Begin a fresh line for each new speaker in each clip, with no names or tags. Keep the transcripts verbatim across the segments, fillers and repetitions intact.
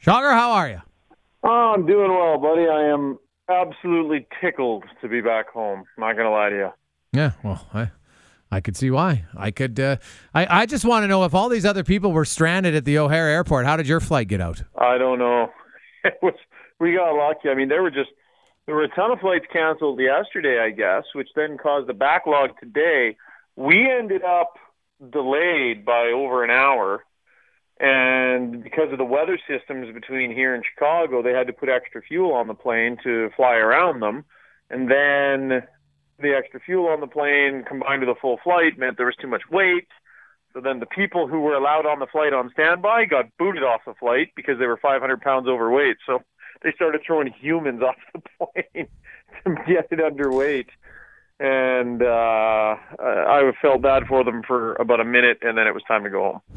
Schauger, how are you?
Oh, I'm doing well, buddy. I am absolutely tickled to be back home. Not going to lie to you.
Yeah, well, I I could see why. I could. Uh, I, I just want to know if all these other people were stranded at the O'Hare Airport, how did your flight get out?
I don't know. It was, we got lucky. I mean, there were just there were a ton of flights canceled yesterday, I guess, which then caused a backlog today. We ended up delayed by over an hour. And because of the weather systems between here and Chicago, they had to put extra fuel on the plane to fly around them. And then the extra fuel on the plane combined with a full flight meant there was too much weight. So then the people who were allowed on the flight on standby got booted off the flight because they were five hundred pounds overweight. So they started throwing humans off the plane to get it underweight. And uh, I felt bad for them for about a minute, and then it was time to go home.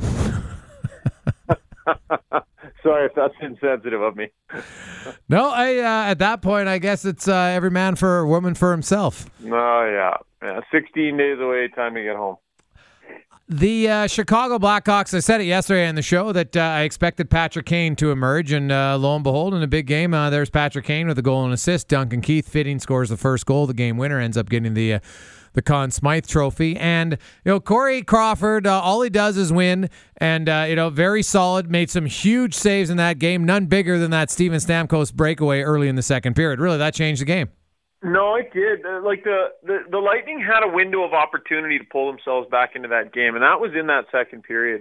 Sorry if that's insensitive of me.
No, I uh, at that point, I guess it's uh, every man for woman for himself.
Oh, yeah. yeah. sixteen days away, time to get home.
The uh, Chicago Blackhawks, I said it yesterday on the show that uh, I expected Patrick Kane to emerge, and uh, lo and behold, in a big game, uh, there's Patrick Kane with a goal and assist. Duncan Keith fitting scores the first goal. The game winner ends up getting the uh, the Conn Smythe Trophy. And, you know, Corey Crawford, uh, all he does is win, and, uh, you know, very solid, made some huge saves in that game, none bigger than that Steven Stamkos breakaway early in the second period. Really, that changed the game.
No, it did. Like the, the, the Lightning had a window of opportunity to pull themselves back into that game, and that was in that second period.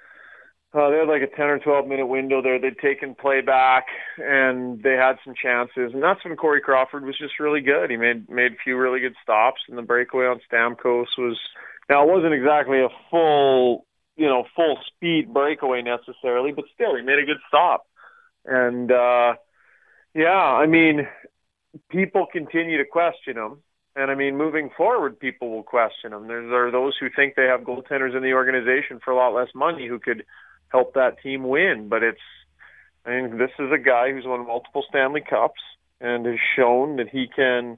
Uh, they had like a ten or twelve minute window there. They'd taken play back, and they had some chances. And that's when Corey Crawford was just really good. He made made a few really good stops, and the breakaway on Stamkos was, now it wasn't exactly a full, you know, full speed breakaway necessarily, but still he made a good stop. And uh, yeah, I mean, people continue to question him. And I mean, moving forward, people will question him. There, there are those who think they have goaltenders in the organization for a lot less money who could help that team win. But it's, I mean, this is a guy who's won multiple Stanley Cups and has shown that he can,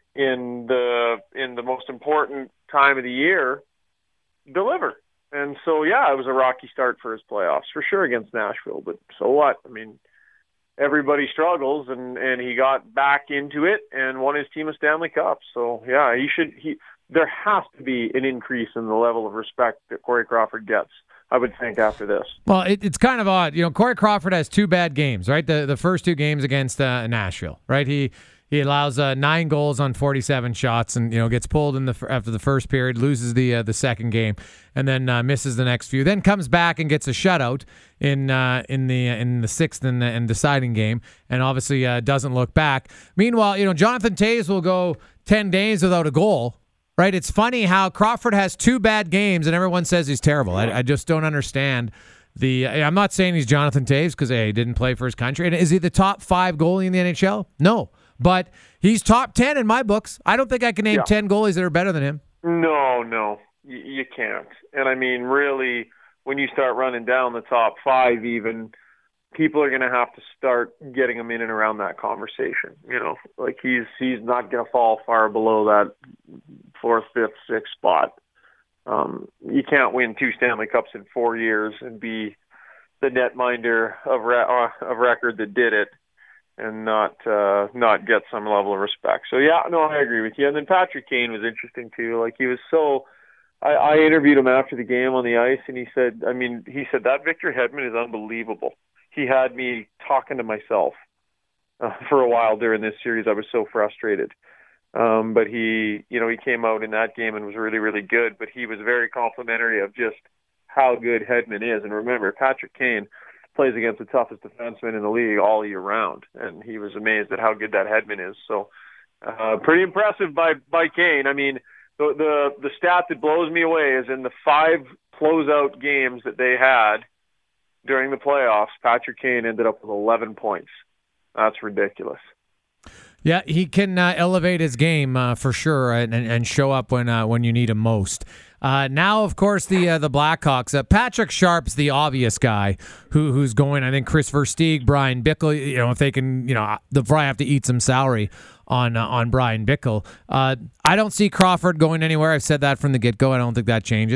in the in the most important time of the year, deliver. And so, yeah, it was a rocky start for his playoffs, for sure, against Nashville. But so what? I mean, everybody struggles, and, and he got back into it and won his team a Stanley Cup. So, yeah, he should. He there has to be an increase in the level of respect that Corey Crawford gets, I would think, after this.
Well, it, it's kind of odd. You know, Corey Crawford has two bad games, right? The the first two games against uh, Nashville, right? He he allows uh, nine goals on forty-seven shots, and you know gets pulled in the after the first period, loses the uh, the second game, and then uh, misses the next few. Then comes back and gets a shutout in uh, in the in the sixth and, and deciding game, and obviously uh, doesn't look back. Meanwhile, you know Jonathan Toews will go ten days without a goal. Right, it's funny how Crawford has two bad games and everyone says he's terrible. I, I just don't understand the. I'm not saying he's Jonathan Toews because hey, he didn't play for his country. And is he the top five goalie in the N H L? No, but he's top ten in my books. I don't think I can name yeah. ten goalies that are better than him.
No, no, you, you can't. And I mean, really, when you start running down the top five, even people are going to have to start getting him in and around that conversation. You know, like he's he's not going to fall far below that fourth, fifth, sixth spot. Um, you can't win two Stanley Cups in four years and be the netminder of re- uh, of record that did it and not uh, not get some level of respect. So yeah, no, I agree with you. And then Patrick Kane was interesting too. Like he was so. I, I interviewed him after the game on the ice, and he said, I mean, he said that Victor Hedman is unbelievable. He had me talking to myself uh, for a while during this series. I was so frustrated. Um, but he, you know, he came out in that game and was really, really good. But he was very complimentary of just how good Hedman is. And remember, Patrick Kane plays against the toughest defenseman in the league all year round. And he was amazed at how good that Hedman is. So uh, pretty impressive by, by Kane. I mean, the, the, the stat that blows me away is in the five closeout games that they had during the playoffs, Patrick Kane ended up with eleven points. That's ridiculous.
Yeah, he can uh, elevate his game uh, for sure and, and show up when uh, when you need him most. Uh, now, of course, the uh, the Blackhawks. Uh, Patrick Sharp's the obvious guy who who's going. I think Chris Versteeg, Brian Bickle. You know, if they can, you know, they'll probably have to eat some salary on uh, on Brian Bickle. Uh, I don't see Crawford going anywhere. I've said that from the get go. I don't think that changes.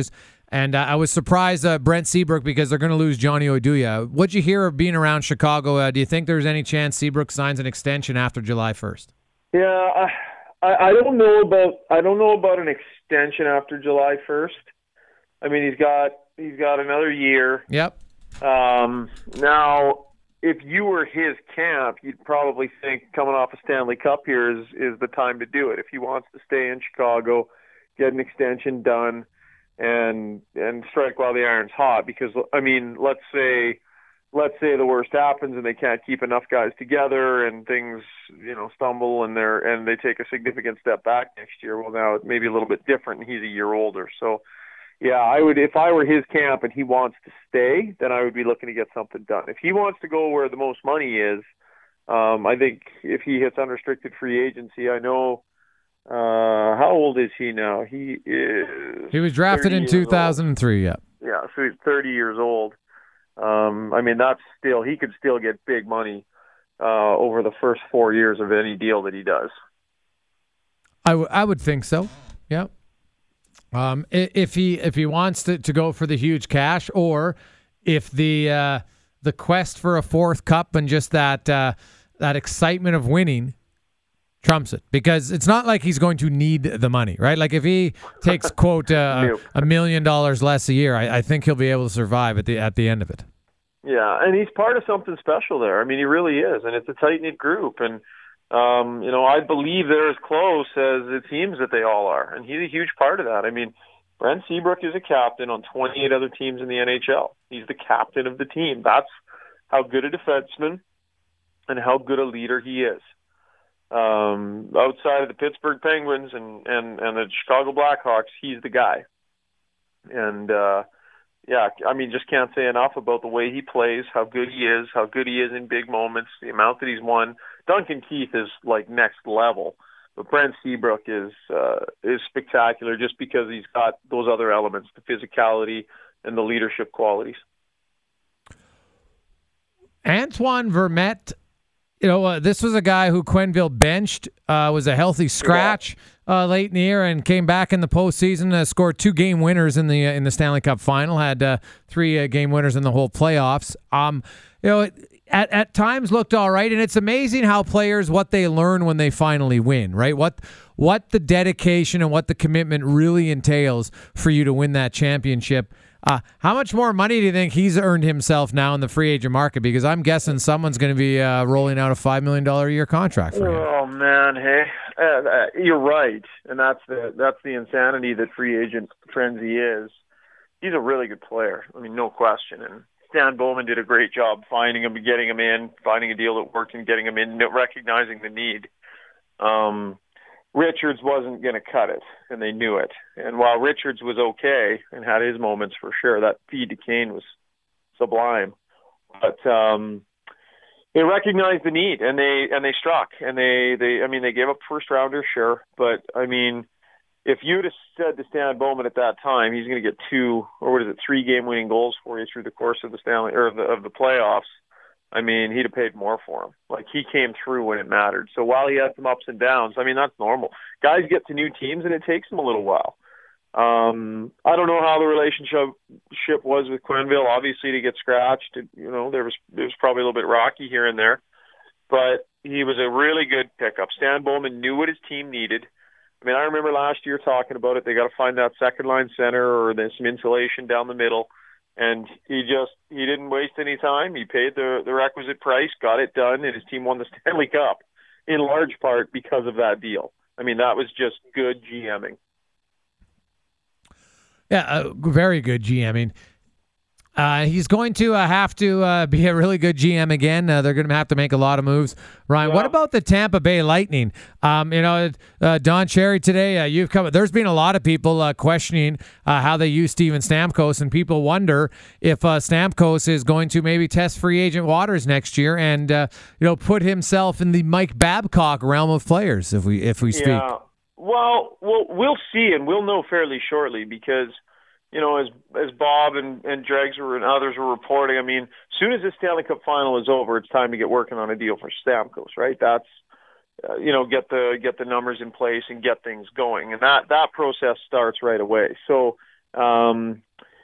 And uh, I was surprised uh, Brent Seabrook because they're going to lose Johnny Oduya. What'd you hear of being around Chicago? Uh, do you think there's any chance Seabrook signs an extension after July first?
Yeah, I, I don't know about I don't know about an extension after July first. I mean, he's got he's got another year.
Yep.
Um, now, if you were his camp, you'd probably think coming off a Stanley Cup here is is the time to do it. If he wants to stay in Chicago, get an extension done, and and strike while the iron's hot. Because I mean, let's say let's say the worst happens and they can't keep enough guys together and things you know stumble and they're and they take a significant step back next year. Well, now it may be a little bit different. And he's a year older, so. Yeah, I would. If I were his camp and he wants to stay, then I would be looking to get something done. If he wants to go where the most money is, um, I think if he hits unrestricted free agency, I know. Uh, how old is he now? He is.
He was drafted in two thousand three.
Old. Yeah. Yeah, so he's thirty years old. Um, I mean, that's still he could still get big money uh, over the first four years of any deal that he does.
I, w- I would think so. Yeah. Um, if he if he wants to, to go for the huge cash, or if the uh, the quest for a fourth cup and just that uh, that excitement of winning trumps it, because it's not like he's going to need the money, right? Like if he takes quote uh,
nope.
a million dollars less a year, I, I think he'll be able to survive at the at the end of it.
Yeah, and he's part of something special there. I mean, he really is, and it's a tight knit group, and. Um, you know, I believe they're as close as it seems that they all are, and he's a huge part of that. I mean, Brent Seabrook is a captain on twenty-eight other teams in the N H L. He's the captain of the team. That's how good a defenseman and how good a leader he is. Um, outside of the Pittsburgh Penguins and, and, and the Chicago Blackhawks, he's the guy. And, uh, yeah, I mean, just can't say enough about the way he plays, how good he is, how good he is in big moments, the amount that he's won. Duncan Keith is like next level, but Brent Seabrook is uh, is spectacular just because he's got those other elements, the physicality and the leadership qualities.
Antoine Vermette, you know, uh, this was a guy who Quenneville benched, uh, was a healthy scratch uh, late in the year, and came back in the postseason, uh, scored two game winners in the uh, in the Stanley Cup final, had uh, three uh, game winners in the whole playoffs. Um, you know. It, At, at times looked all right, and it's amazing how players, what they learn when they finally win, right? What what the dedication and what the commitment really entails for you to win that championship. Uh, how much more money do you think he's earned himself now in the free agent market? Because I'm guessing someone's going to be uh, rolling out a five million dollars a year contract for him.
Oh, man, hey, uh, uh, you're right, and that's the, that's the insanity that free agent frenzy is. He's a really good player, I mean, no question, and Stan Bowman did a great job finding him, getting him in, finding a deal that worked and getting him in, recognizing the need. Um, Richards wasn't going to cut it, and they knew it. And while Richards was okay and had his moments for sure, that feed to Kane was sublime. But um, they recognized the need, and they and they struck. And they, they I mean, they gave up first rounder, sure, but I mean, if you'd have said to Stan Bowman at that time, he's going to get two, or what is it, three game-winning goals for you through the course of the Stanley or of the, of the playoffs, I mean, he'd have paid more for him. Like, he came through when it mattered. So while he had some ups and downs, I mean, that's normal. Guys get to new teams, and it takes them a little while. Um, I don't know how the relationship ship was with Quenneville. Obviously, to get scratched, you know, there was it was probably a little bit rocky here and there, but he was a really good pickup. Stan Bowman knew what his team needed. I mean, I remember last year talking about it. They got to find that second line center, or there's some insulation down the middle. And he just, he didn't waste any time. He paid the, the requisite price, got it done, and his team won the Stanley Cup in large part because of that deal. I mean, that was just good GMing.
Yeah, uh, very good GMing. Uh, he's going to uh, have to uh, be a really good G M again. Uh, they're going to have to make a lot of moves. Ryan, yeah. What about the Tampa Bay Lightning? Um, you know, uh, Don Cherry today, uh, you've come. There's been a lot of people uh, questioning uh, how they use Steven Stamkos, and people wonder if uh, Stamkos is going to maybe test free agent waters next year and uh, you know put himself in the Mike Babcock realm of players, if we if we speak.
Yeah. Well, we'll we'll see, and we'll know fairly shortly because. You know, as as Bob and, and Dregs were, and others were reporting, I mean, as soon as the Stanley Cup final is over, it's time to get working on a deal for Stamkos, right? That's, uh, you know, get the get the numbers in place and get things going. And that, that process starts right away. So Um,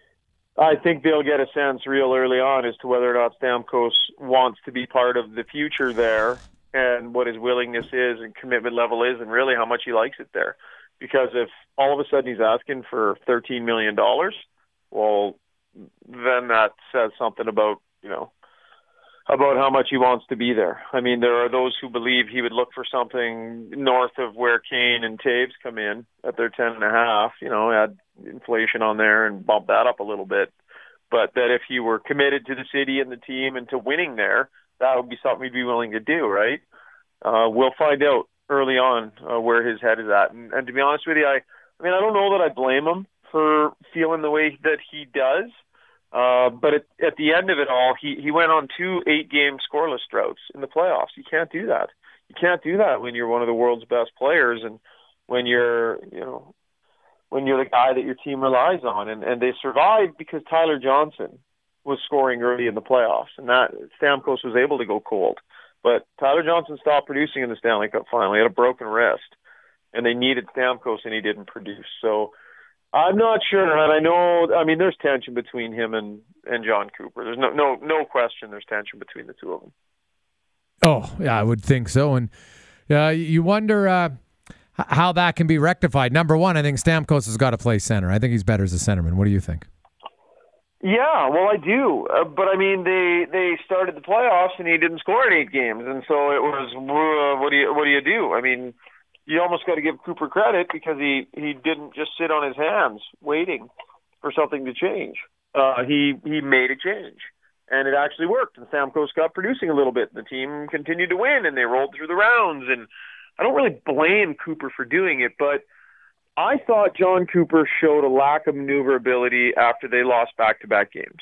I think they'll get a sense real early on as to whether or not Stamkos wants to be part of the future there and what his willingness is and commitment level is and really how much he likes it there. Because if all of a sudden he's asking for thirteen million dollars, well, then that says something about, you know, about how much he wants to be there. I mean, there are those who believe he would look for something north of where Kane and Taves come in at their ten and a half, you know, add inflation on there and bump that up a little bit. But that if he were committed to the city and the team and to winning there, that would be something he'd be willing to do, right? Uh, we'll find out early on uh, where his head is at. And, and to be honest with you, I, I mean, I don't know that I blame him for feeling the way that he does. Uh, but at, at the end of it all, he, he went on two eight-game scoreless droughts in the playoffs. You can't do that. You can't do that when you're one of the world's best players and when you're, you know, when you're the guy that your team relies on. And, and they survived because Tyler Johnson was scoring early in the playoffs, and that Stamkos was able to go cold. But Tyler Johnson stopped producing in the Stanley Cup final. He had a broken wrist, and they needed Stamkos, and he didn't produce. So I'm not sure, and I know, I mean, there's tension between him and, and John Cooper. There's no, no no question there's tension between the two of them.
Oh, yeah, I would think so. And uh, you wonder uh, how that can be rectified. Number one, I think Stamkos has got to play center. I think he's better as a centerman. What do you think?
Yeah, well, I do. Uh, but, I mean, they they started the playoffs, and he didn't score in eight games. And so it was, uh, what do you what do you do? I mean, you almost got to give Cooper credit because he, he didn't just sit on his hands waiting for something to change. Uh, he he made a change, and it actually worked. And Stamkos got producing a little bit, and the team continued to win, and they rolled through the rounds. And I don't really blame Cooper for doing it, but I thought John Cooper showed a lack of maneuverability after they lost back-to-back games.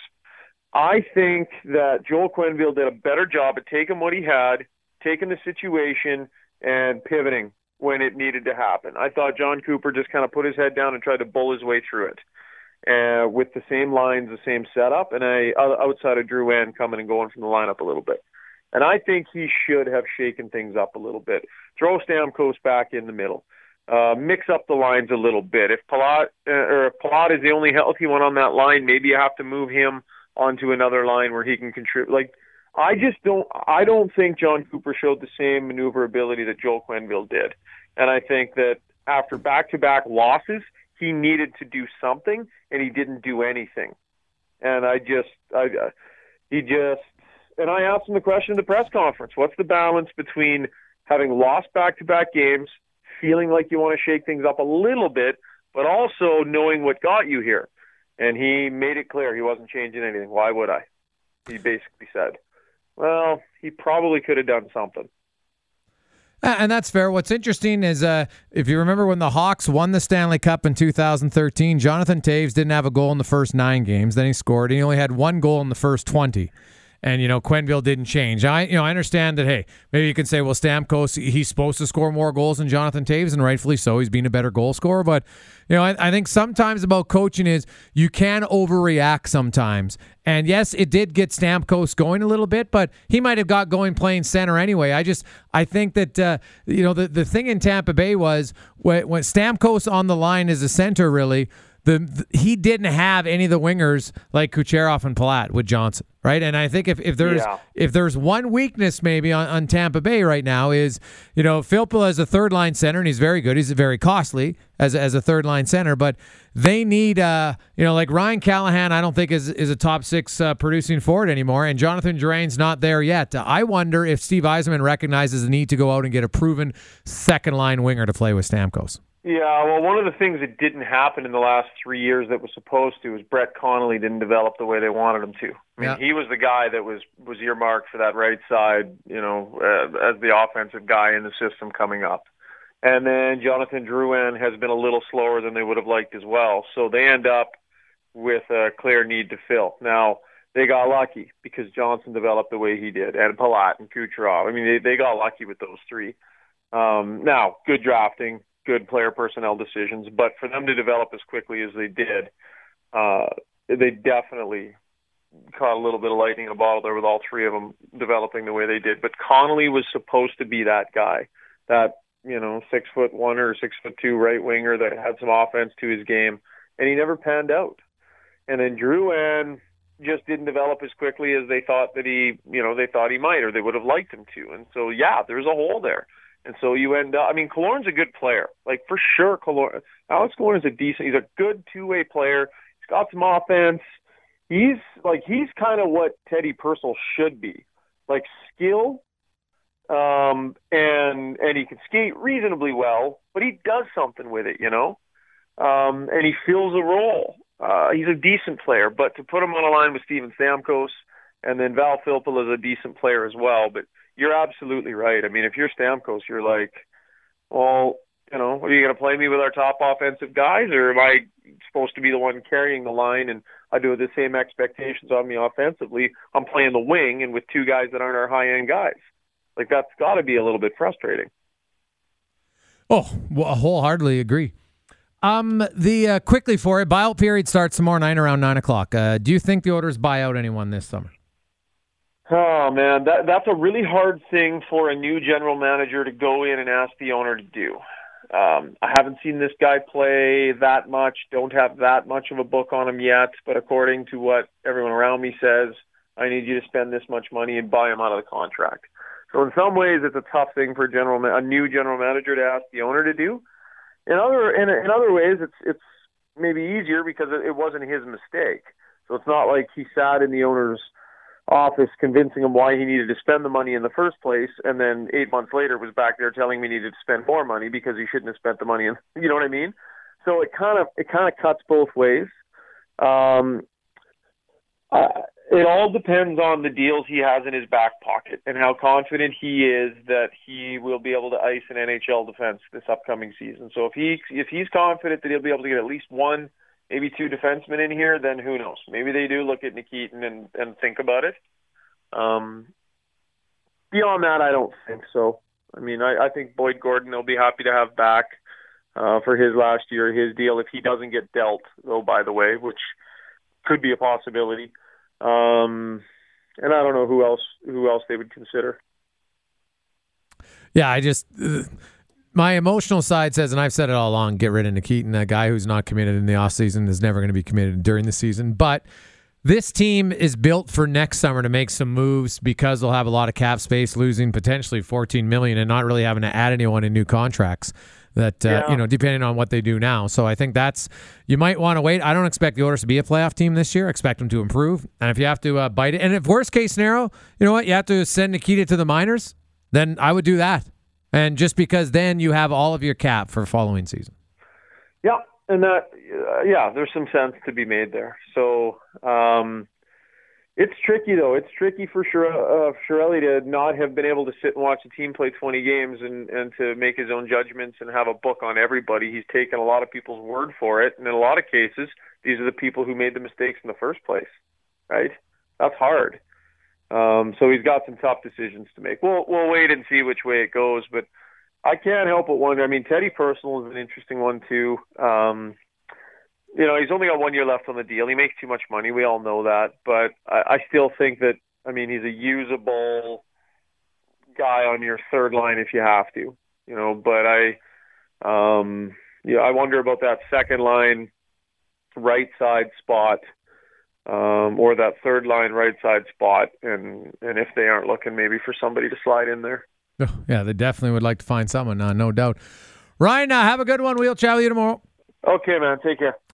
I think that Joel Quenneville did a better job at taking what he had, taking the situation, and pivoting when it needed to happen. I thought John Cooper just kind of put his head down and tried to bull his way through it uh, with the same lines, the same setup, and I, outside of Drouin coming and going from the lineup a little bit. And I think he should have shaken things up a little bit. Throw Stamkos back in the middle. Uh, mix up the lines a little bit. If Palat, uh, or if Palat is the only healthy one on that line, maybe you have to move him onto another line where he can contribute. Like, I just don't, I don't think John Cooper showed the same maneuverability that Joel Quenneville did. And I think that after back-to-back losses, he needed to do something, and he didn't do anything. And I just, I, uh, he just, and I asked him the question in the press conference, what's the balance between having lost back-to-back games, feeling like you want to shake things up a little bit, but also knowing what got you here? And he made it clear he wasn't changing anything. Why would I? He basically said, well, he probably could have done something.
And that's fair. What's interesting is uh, if you remember when the Hawks won the Stanley Cup in two thousand thirteen, Jonathan Toews didn't have a goal in the first nine games. Then he scored, and he only had one goal in the first twenty. And, you know, Quenneville didn't change. I, you know, I understand that, hey, maybe you can say, well, Stamkos, he's supposed to score more goals than Jonathan Toews, and rightfully so. He's been a better goal scorer. But, you know, I, I think sometimes about coaching is you can overreact sometimes. And, yes, it did get Stamkos going a little bit, but he might have got going playing center anyway. I just, I think that, uh, you know, the, the thing in Tampa Bay was when, when Stamkos on the line as a center, really, The, the he didn't have any of the wingers like Kucherov and Palat with Johnson, right? And I think if, if there's yeah. if there's one weakness maybe on, on Tampa Bay right now is, you know, Filppula as a third line center, and he's very good. He's very costly as a, as a third line center, but they need, uh, you know, like Ryan Callahan, I don't think is is a top six uh, producing forward anymore, and Jonathan Drouin's not there yet. I wonder if Steve Yzerman recognizes the need to go out and get a proven second line winger to play with Stamkos.
Yeah, well, one of the things that didn't happen in the last three years that was supposed to is Brett Connolly didn't develop the way they wanted him to. I mean, yeah. he was the guy that was, was earmarked for that right side, you know, uh, as the offensive guy in the system coming up. And then Jonathan Drouin has been a little slower than they would have liked as well. So they end up with a clear need to fill. Now, they got lucky because Johnson developed the way he did, and Palat and Kucherov. I mean, they, they got lucky with those three. Um, now, good drafting, good player personnel decisions, but for them to develop as quickly as they did, uh, they definitely caught a little bit of lightning in a bottle there with all three of them developing the way they did. But Connolly was supposed to be that guy, that, you know, six foot one or six foot two right winger that had some offense to his game. and he never panned out. And then Drouin just didn't develop as quickly as they thought that he, you know, they thought he might, or they would have liked him to. And so, yeah, there's a hole there. And so you end up, I mean, Killorn's a good player. Like, for sure, Killorn, Alex Killorn's a decent, he's a good two-way player. He's got some offense. He's, like, he's kind of what Teddy Purcell should be. Like, skill, um, and and he can skate reasonably well, but he does something with it, you know? Um, and he fills a role. Uh, he's a decent player, but to put him on a line with Steven Stamkos, and then Val Filppula is a decent player as well. But you're absolutely right. I mean, if you're Stamkos, you're like, well, you know, are you going to play me with our top offensive guys, or am I supposed to be the one carrying the line and I do the same expectations on me offensively? I'm playing the wing and with two guys that aren't our high-end guys. Like, that's got to be a little bit frustrating.
Oh, well, I wholeheartedly agree. Um, the uh, quickly for it, buyout period starts tomorrow night around nine o'clock. Uh, do you think the Oilers buy out anyone this summer?
Oh, man, that that's a really hard thing for a new general manager to go in and ask the owner to do. Um, I haven't seen this guy play that much, don't have that much of a book on him yet, but according to what everyone around me says, I need you to spend this much money and buy him out of the contract. So in some ways, it's a tough thing for a, general, a new general manager to ask the owner to do. In other in, in other ways, it's it's maybe easier because it, it wasn't his mistake. So it's not like he sat in the owner's office convincing him why he needed to spend the money in the first place, and then eight months later was back there telling me he needed to spend more money because he shouldn't have spent the money. In, you know what I mean? So it kind of it kind of cuts both ways. Um, uh, it all depends on the deals he has in his back pocket and how confident he is that he will be able to ice an N H L defense this upcoming season. So if he if he's confident that he'll be able to get at least one, maybe two defensemen in here, then who knows? Maybe they do look at Nikitin and, and think about it. Um, beyond that, I don't think so. I mean, I, I think Boyd Gordon they'll be happy to have back uh, for his last year, his deal, if he doesn't get dealt, though, by the way, which could be a possibility. Um, and I don't know who else who else they would consider.
Yeah, I just uh, my emotional side says, and I've said it all along, get rid of Nikitin. A guy who's not committed in the offseason is never going to be committed during the season. But this team is built for next summer to make some moves because they'll have a lot of cap space, losing potentially fourteen million dollars and not really having to add anyone in new contracts. That, uh, yeah. you know, depending on what they do now. So I think that's, you might want to wait. I don't expect the Oilers to be a playoff team this year. I expect them to improve. And if you have to uh, bite it, and if worst case scenario, you know what, you have to send Nikita to the minors, then I would do that. And just because then you have all of your cap for following season.
Yeah. And that, uh, yeah, there's some sense to be made there. So, um, it's tricky, though. It's tricky for sure, uh, Chiarelli to not have been able to sit and watch a team play twenty games and, and to make his own judgments and have a book on everybody. He's taken a lot of people's word for it. And in a lot of cases, these are the people who made the mistakes in the first place, right? That's hard. Um, so he's got some tough decisions to make. We'll, we'll wait and see which way it goes. But I can't help but wonder. I mean, Teddy Purcell is an interesting one, too. Um You know, he's only got one year left on the deal. He makes too much money. We all know that. But I, I still think that, I mean, he's a usable guy on your third line if you have to. You know, but I, um, yeah, I wonder about that second line right side spot um, or that third line right side spot. And, and if they aren't looking maybe for somebody to slide in there.
Oh, yeah, they definitely would like to find someone, uh, no doubt. Ryan, uh, have a good one. We'll chat with you tomorrow.
Okay, man. Take care.